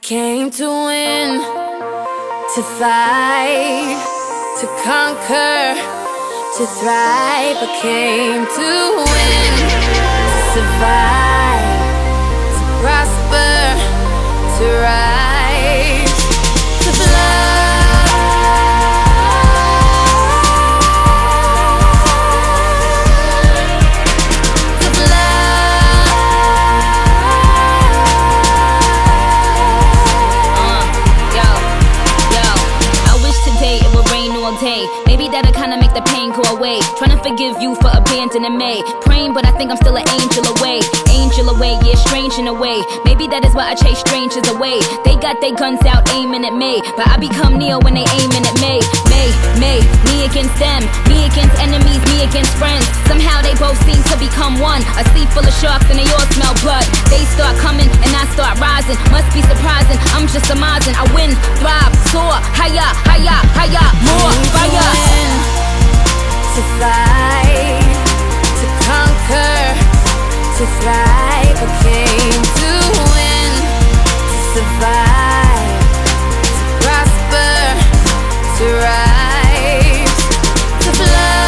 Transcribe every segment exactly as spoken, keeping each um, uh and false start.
came to win, to fight, to conquer, to thrive. I came to win, to survive, to prosper, to rise, to fly. Day. Maybe that'll kinda make the pain go away. Trying to forgive you for abandoning me. Praying, but I think I'm still an angel away. Angel away, yeah, strange in a way. Maybe that is why I chase strangers away. They got their guns out aiming at me, but I become Neo when they aiming at me. Me, me, me against them. Me against enemies, me against friends. Somehow they both seem to become one. A sea full of sharks and they all smell blood. They start coming and I start rising. Must be surprising, I'm just amazing. I win, thrive, soar, higher, higher, higher, more. Fire. To fight, to conquer, to thrive. I came to win, to survive, to prosper, to rise, to fly.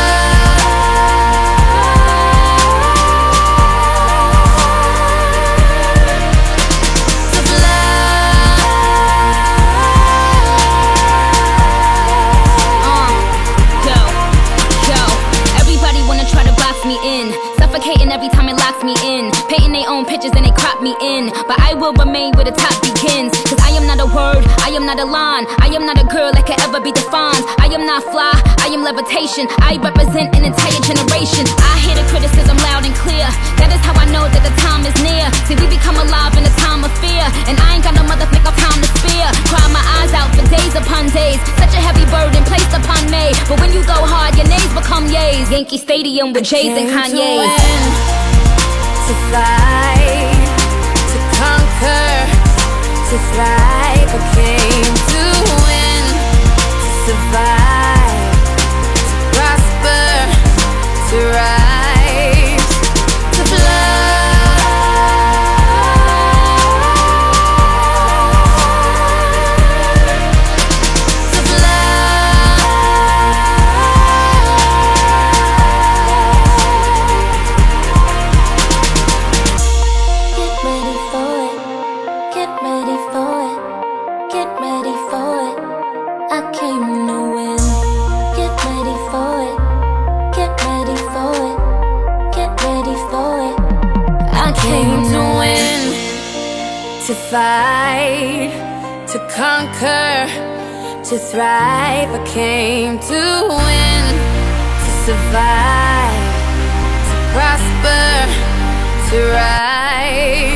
Suffocating every time it locks me in. Painting their own pictures and they crop me in. But I will remain where the top begins. Cause I am not a word, I am not a line. I am not a girl that can ever be defined. I am not fly, I am levitation. I represent an entire generation. I hear the criticism loud and clear. That is how I know that the time is near. See, we become alive in a time of fear. And I ain't got no motherfucking time to spare. Cry my eyes out for days upon days. Such a heavy burden placed upon me. But when you go hard, your nays become yays. Yankee Stadium with Jays and Kanye's. To fight, to conquer, to thrive. I came to win, to survive, to prosper, to rise, to fly. To fight, to conquer, to thrive. I came to win, to survive, to prosper, to rise.